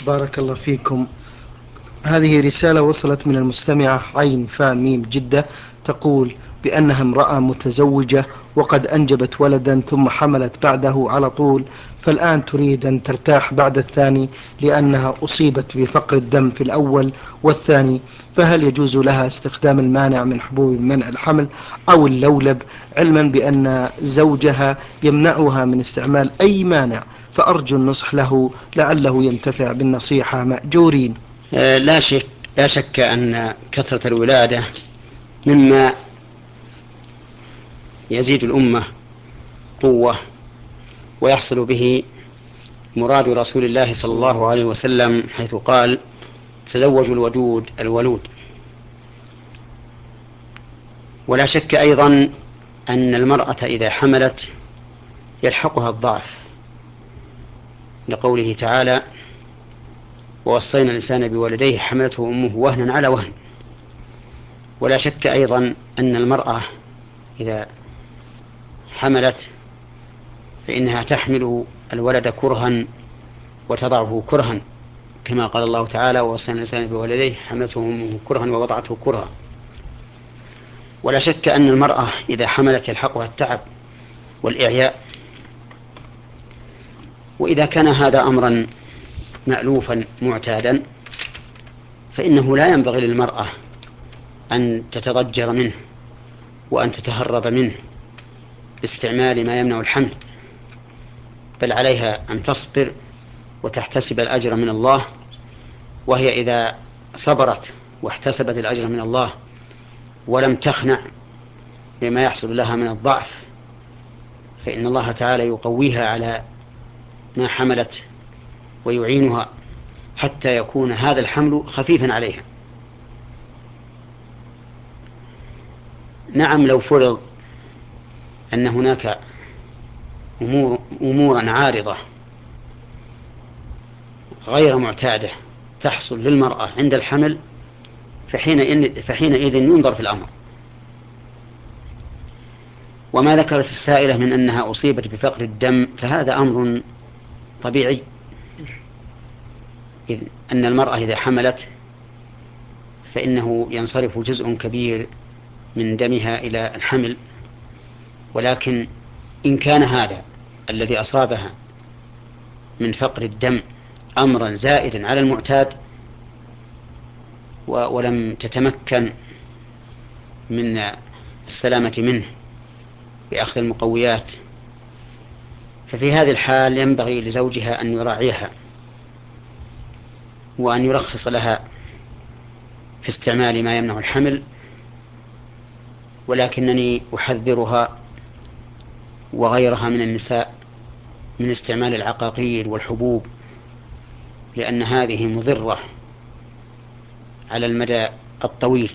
بارك الله فيكم. هذه رسالة وصلت من المستمعة عين فاميم جدة، تقول بأنها امرأة متزوجة وقد أنجبت ولدا ثم حملت بعده على طول، فالآن تريد أن ترتاح بعد الثاني لأنها أصيبت بفقر الدم في الأول والثاني، فهل يجوز لها استخدام المانع من حبوب منع الحمل أو اللولب، علما بأن زوجها يمنعها من استعمال أي مانع؟ فأرجو النصح له لعله ينتفع بالنصيحة مأجورين. لا شك لا شك أن كثرة الولادة مما يزيد الأمة قوة، ويحصل به مراد رسول الله صلى الله عليه وسلم حيث قال: تزوجوا الودود الولود. ولا شك أيضا أن المرأة إذا حملت يلحقها الضعف، لقوله تعالى: ووصينا الإنسان بولديه حملته أمه وهنا على وهن. ولا شك أيضا أن المرأة إذا حملت فإنها تحمل الولد كرها وتضعه كرها، كما قال الله تعالى: ووصينا الإنسان بولديه حملته أمه كرها ووضعته كرها. ولا شك أن المرأة إذا حملت يلحقها التعب والإعياء. وإذا كان هذا أمرا مألوفا معتادا فإنه لا ينبغي للمرأة أن تتضجر منه وأن تتهرب منه باستعمال ما يمنع الحمل، بل عليها أن تصبر وتحتسب الأجر من الله. وهي إذا صبرت واحتسبت الأجر من الله ولم تخنع بما يحصل لها من الضعف، فإن الله تعالى يقويها على ما حملت ويعينها حتى يكون هذا الحمل خفيفا عليها. نعم، لو فرض أن هناك أمورا عارضة غير معتادة تحصل للمرأة عند الحمل فحينئذ ينظر في الأمر. وما ذكرت السائلة من أنها أصيبت بفقر الدم فهذا أمر طبيعي، إذ أن المرأة إذا حملت فإنه ينصرف جزء كبير من دمها إلى الحمل. ولكن إن كان هذا الذي أصابها من فقر الدم أمرا زائدا على المعتاد ولم تتمكن من السلامة منه بأخذ المقويات، ففي هذه الحال ينبغي لزوجها أن يراعيها وأن يرخص لها في استعمال ما يمنع الحمل. ولكنني أحذرها وغيرها من النساء من استعمال العقاقير والحبوب، لأن هذه مضرة على المدى الطويل.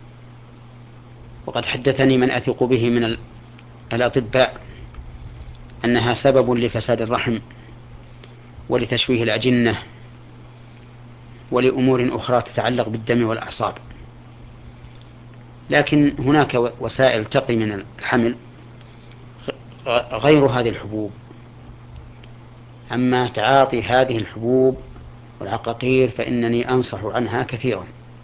وقد حدثني من أثق به من الأطباء أنها سبب لفساد الرحم ولتشويه الأجنة ولأمور أخرى تتعلق بالدم والأعصاب. لكن هناك وسائل تقي من الحمل غير هذه الحبوب. أما تعاطي هذه الحبوب والعقاقير فإنني أنصح عنها كثيرا.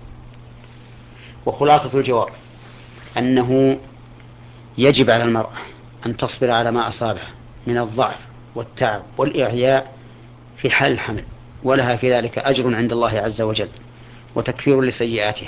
وخلاصة الجواب أنه يجب على المرأة أن تصبر على ما أصابها من الضعف والتعب والإعياء في حال الحمل، ولها في ذلك أجر عند الله عز وجل وتكفير لسيئاتها.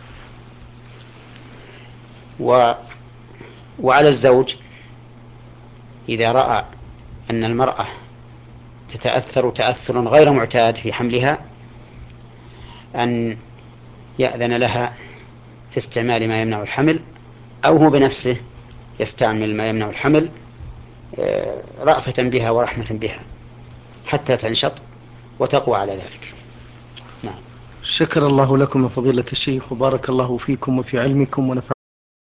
وعلى الزوج إذا رأى أن المرأة تتأثر تأثرا غير معتاد في حملها أن يأذن لها في استعمال ما يمنع الحمل، أو هو بنفسه يستعمل ما يمنع الحمل رأفة بها ورحمة بها حتى تنشط وتقوى على ذلك. نعم. شكر الله لكم يا فضيلة الشيخ، وبارك الله فيكم وفي علمكم ونفع